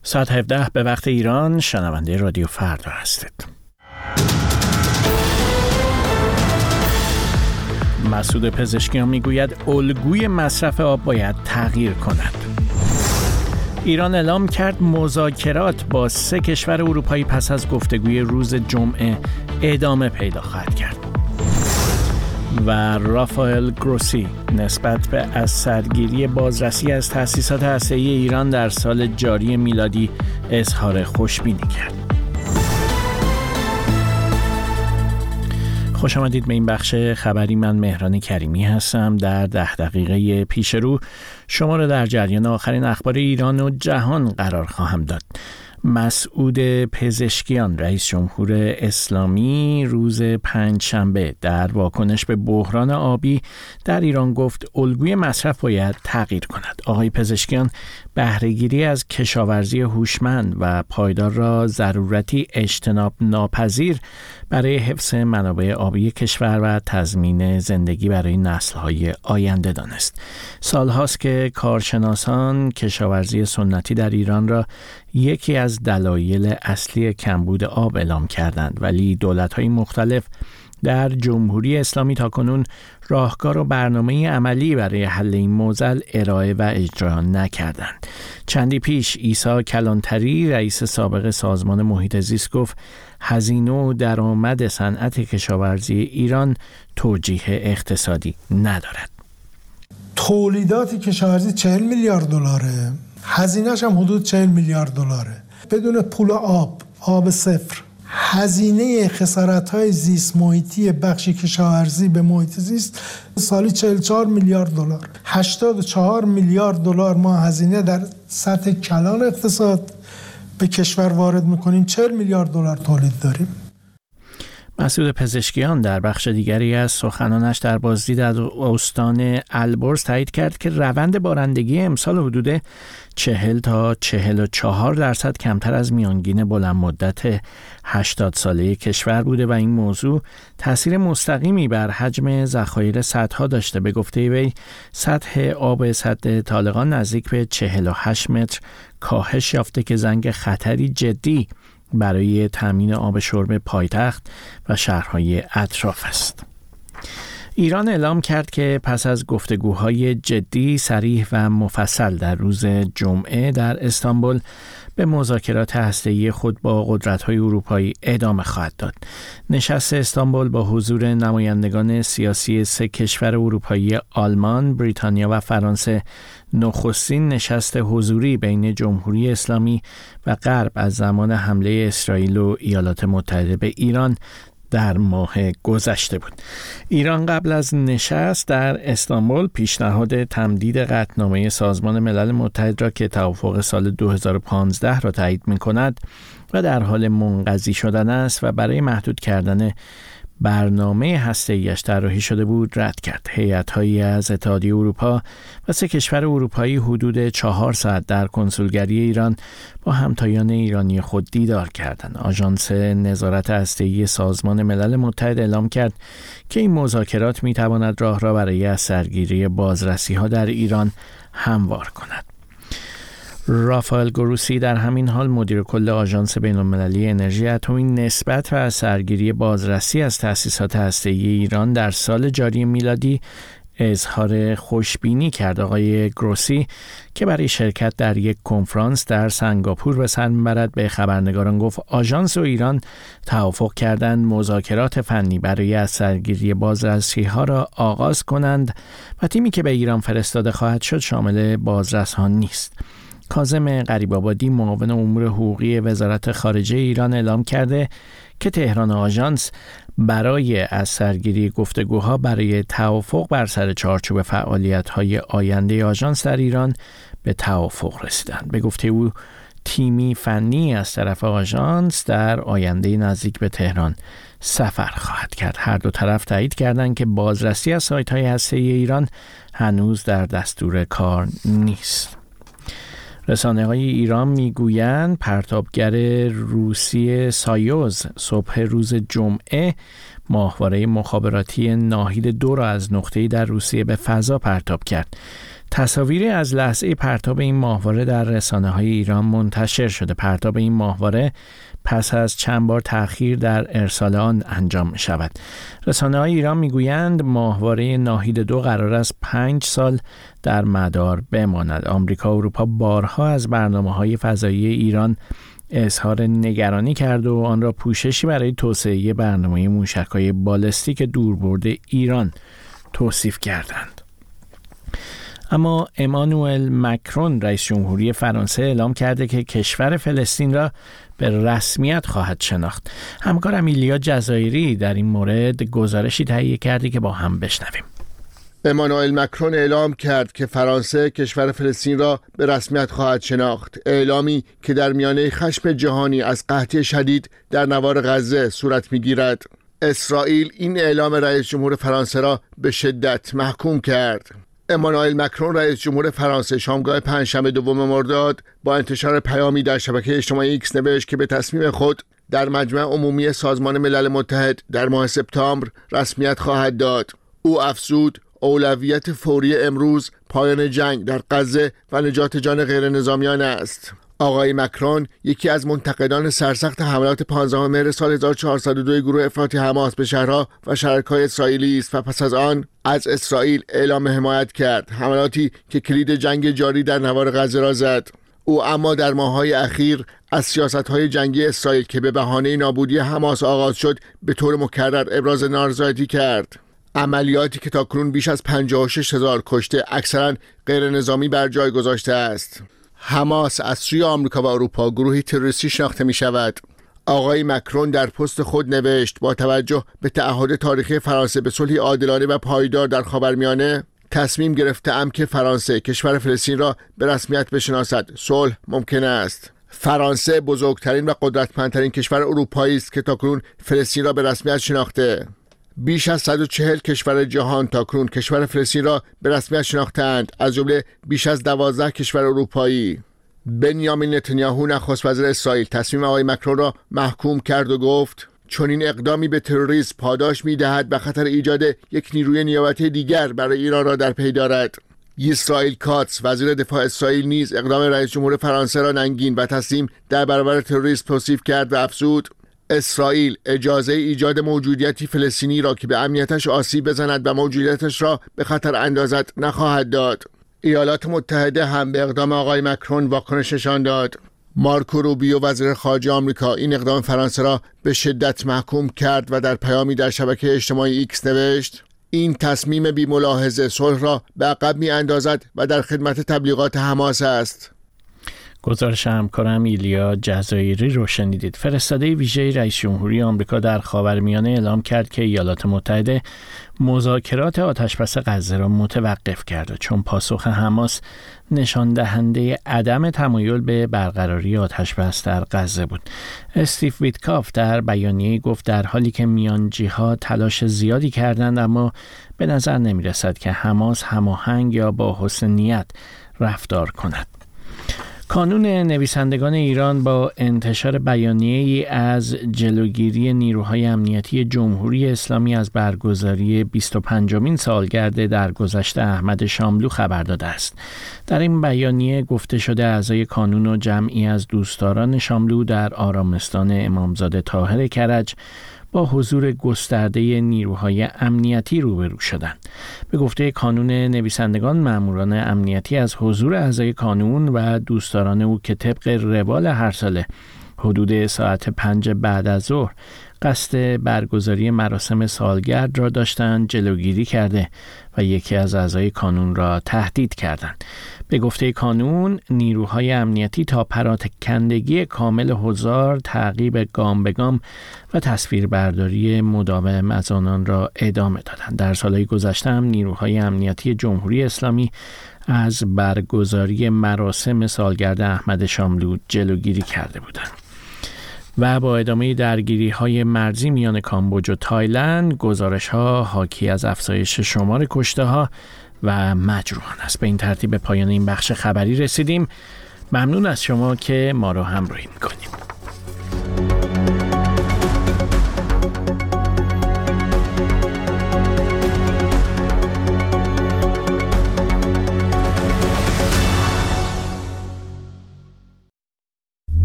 ساعت 17 به وقت ایران، شنونده رادیو فردا هستید. مسعود پزشکیان میگوید الگوی مصرف آب باید تغییر کند. ایران اعلام کرد مذاکرات با 3 کشور اروپایی پس از گفتگوی روز جمعه ادامه پیدا خواهد کرد. و رافائل گروسی نسبت به از سرگیری بازرسی از تأسیسات هسته‌ای ایران در سال جاری میلادی اظهار خوشبینی کرد. خوش آمدید به این بخش خبری. من مهران کریمی هستم. در 10 دقیقه پیش رو شما را در جریان آخرین اخبار ایران و جهان قرار خواهم داد. مسعود پزشکیان رئیس جمهور اسلامی روز پنجشنبه در واکنش به بحران آبی در ایران گفت الگوی مصرف باید تغییر کند. آقای پزشکیان بهره‌گیری از کشاورزی هوشمند و پایدار را ضرورتی اجتناب ناپذیر برای حفظ منابع آبی کشور و تضمین زندگی برای نسل‌های آینده دانست. سال‌هاست که کارشناسان کشاورزی سنتی در ایران را یکی از دلایل اصلی کمبود آب اعلام کردند، ولی دولت‌های مختلف در جمهوری اسلامی تاکنون راهکار و برنامه عملی برای حل این معضل ارائه و اجرا نکردند. چندی پیش عیسی کلانتری رئیس سابق سازمان محیط زیست گفت هزینه و درآمد صنعت کشاورزی ایران توجیه اقتصادی ندارد. تولیدات کشاورزی 40 میلیارد دلاره، هزینه‌اش هم حدود 40 میلیارد دلاره. بدون پول آب صفر، هزینه خسارت‌های زیست محیطی بخش کشاورزی به محیط زیست سالی 44 میلیارد دلار. 84 میلیارد دلار ما هزینه در سطح کلان اقتصاد به کشور وارد می‌کنیم، 40 میلیارد دلار تولید داریم. مسعود پزشکیان در بخش دیگری از سخنانش در بازدید از استان البرز تایید کرد که روند بارندگی امسال حدود 40 تا 44% کمتر از میانگین بلند مدت 80 ساله کشور بوده و این موضوع تأثیر مستقیمی بر حجم ذخایر سدها داشته. به گفته وی سطح آب سد طالقان نزدیک به 48 متر کاهش یافته که زنگ خطری جدی برای تامین آب شرب پایتخت و شهرهای اطراف است. ایران اعلام کرد که پس از گفتگوهای جدی، صریح و مفصل در روز جمعه در استانبول به مذاکرات هسته‌ای خود با قدرت‌های اروپایی ادامه خواهد داد. نشست استانبول با حضور نمایندگان سیاسی 3 کشور اروپایی آلمان، بریتانیا و فرانسه نخستین نشست حضوری بین جمهوری اسلامی و غرب از زمان حمله اسرائیل و ایالات متحده به ایران در ماه گذشته بود. ایران قبل از نشست در استانبول پیشنهاد تمدید قطعنامه سازمان ملل متحد را که توافق سال 2015 را تایید می‌کند و در حال منقضی شدن است و برای محدود کردن برنامه هسته‌ایش طراحی شده بود رد کرد. هیئت‌هایی از اتحادیه اروپا و 3 کشور اروپایی حدود 4 ساعت در کنسولگری ایران با همتایان ایرانی خود دیدار کردند. آژانس نظارت هسته‌ای سازمان ملل متحد اعلام کرد که این مذاکرات می‌تواند راه را برای از سرگیری بازرسی‌ها در ایران هموار کند. رافائل گروسی در همین حال مدیر کل آژانس بین‌المللی انرژی اتمی نسبت و از سرگیری بازرسی از تأسیسات هسته‌ای ایران در سال جاری میلادی اظهار خوشبینی کرد. آقای گروسی که برای شرکت در یک کنفرانس در سنگاپور به سر می‌برد به خبرنگاران گفت آژانس و ایران توافق کردند مذاکرات فنی برای از سرگیری بازرسی‌ها را آغاز کنند و تیمی که به ایران فرستاده خواهد شد شامل بازرسان نیست. کاظم غریب‌آبادی معاون امور حقوقی وزارت خارجه ایران اعلام کرده که تهران آژانس برای از سرگیری گفتگوها برای توافق بر سر چارچوب فعالیت‌های آینده آژانس در ایران به توافق رسیدند. به گفته او تیمی فنی از طرف آژانس در آینده نزدیک به تهران سفر خواهد کرد. هر دو طرف تایید کردند که بازرسی از سایت‌های هسته‌ای ایران هنوز در دستور کار نیست. رسانه‌های ایران میگویند پرتابگر روسی سایوز صبح روز جمعه ماهواره مخابراتی ناهید 2 را از نقطه‌ای در روسیه به فضا پرتاب کرد. تصاویری از لحظه پرتاب این ماهواره در رسانه‌های ایران منتشر شده. پرتاب این ماهواره پس از چند بار تأخیر در ارسال آن انجام می شود. رسانه‌های ایران میگویند ماهواره ناهید 2 قرار است 5 سال در مدار بماند. آمریکا و اروپا بارها از برنامه‌های فضایی ایران اظهار نگرانی کرد و آن را پوششی برای توسعه برنامه موشک‌های بالستیک دوربرد ایران توصیف کردند. اما امانوئل مکرون رئیس جمهوری فرانسه اعلام کرده که کشور فلسطین را به رسمیت خواهد شناخت. همکارم ایلیا جزایری در این مورد گزارشی تهیه کرده که با هم بشنویم. امانوئل مکرون اعلام کرد که فرانسه کشور فلسطین را به رسمیت خواهد شناخت. اعلامی که در میانه خشم جهانی از قحطی شدید در نوار غزه صورت می‌گیرد. اسرائیل این اعلام رئیس جمهور فرانسه را به شدت محکوم کرد. امانوئل مکرون رئیس جمهور فرانسه شامگاه پنجشنبه 2 مرداد با انتشار پیامی در شبکه اجتماعی ایکس نوشت که به تصمیم خود در مجمع عمومی سازمان ملل متحد در ماه سپتامبر رسمیت خواهد داد. او افزود اولویت فوری امروز پایان جنگ در غزه و نجات جان غیر نظامیان است. آقای مکرون یکی از منتقدان سرسخت حملات 15 مهر سال 1402 گروه افراطی حماس به شهرها و شهرک‌های اسرائیلی است و پس از آن از اسرائیل اعلام حمایت کرد، حملاتی که کلید جنگ جاری در نوار غزه را زد. او اما در ماه‌های اخیر از سیاست‌های جنگی اسرائیل که به بهانه نابودی حماس آغاز شد به طور مکرر ابراز نارضایتی کرد. عملیاتی که تاکنون بیش از 56,000 کشته اکثرا غیر نظامی بر جای گذاشته است. حماس از سوی آمریکا و اروپا گروهی تروریستی شناخته می شود. آقای مکرون در پست خود نوشت با توجه به تعهد تاریخی فرانسه به صلحی عادلانه و پایدار در خاورمیانه تصمیم گرفته‌ام که فرانسه کشور فلسطین را به رسمیت بشناسد. صلح ممکن است. فرانسه بزرگترین و قدرتمندترین کشور اروپایی است که تاکنون فلسطین را به رسمیت شناخته. بیش از 140 کشور جهان تاکنون کشور فلسطین را به رسمیت شناختند، از جمله بیش از 12 کشور اروپایی. بنیامین نتانیاهو نخست وزیر اسرائیل تصمیم آقای مکرون را محکوم کرد و گفت چون این اقدامی به تروریسم پاداش می‌دهد و خطر ایجاد یک نیروی نیابتی دیگر برای ایران را در پی دارد. اسرائیل کاتس وزیر دفاع اسرائیل نیز اقدام رئیس جمهور فرانسه را ننگین و تسلیم در برابر تروریسم توصیف کرد و افزود اسرائیل اجازه ایجاد موجودیتی فلسطینی را که به امنیتش آسیب بزند و موجودیتش را به خطر اندازد نخواهد داد. ایالات متحده هم به اقدام آقای مکرون واکنش نشان داد. مارکو روبیو وزیر خارجه آمریکا این اقدام فرانسه را به شدت محکوم کرد و در پیامی در شبکه اجتماعی ایکس نوشت این تصمیم بی ملاحظه صلح را به عقب می اندازد و در خدمت تبلیغات حماس است. گزارش همکارم ایلیا جزایری رو شنیدید. فرستاده ویژه رئیس جمهوری آمریکا در خاورمیانه اعلام کرد که ایالات متحده مذاکرات آتشبس غزه را متوقف کرده چون پاسخ حماس نشان دهنده عدم تمایل به برقراری آتشبس در غزه بود. استیو ویتکاف در بیانیه گفت در حالی که میانجی‌ها تلاش زیادی کردند اما به نظر نمی رسد که حماس هماهنگ یا با حسن نیت رفتار کند. کانون نویسندگان ایران با انتشار بیانیه‌ای از جلوگیری نیروهای امنیتی جمهوری اسلامی از برگزاری 25مین سالگرد درگذشت احمد شاملو خبر داده است. در این بیانیه گفته شده اعضای کانون و جمعی از دوستداران شاملو در آرامستان امامزاده طاهر کرج با حضور گسترده نیروهای امنیتی روبرو شدند. به گفته کانون نویسندگان ماموران امنیتی از حضور اعضای کانون و دوستداران او که طبق روال هر ساله حدود ساعت 5 بعد از ظهر قصد برگزاری مراسم سالگرد را داشتند جلوگیری کرده و یکی از اعضای کانون را تهدید کردند. به گفته کانون نیروهای امنیتی تا پراکندگی کامل حضار تعقیب گام به گام و تصویربرداری مداوم از آنان را ادامه دادند. در سالهای گذشته هم نیروهای امنیتی جمهوری اسلامی از برگزاری مراسم سالگرد احمد شاملو جلوگیری کرده بودند. و با ادامه درگیری‌های مرزی میان کامبوج و تایلند، گزارش‌ها حاکی از افزایش شمار کشته‌ها و مجروحان است. به این ترتیب به پایان این بخش خبری رسیدیم. ممنون از شما که ما را همراهی می‌کنید.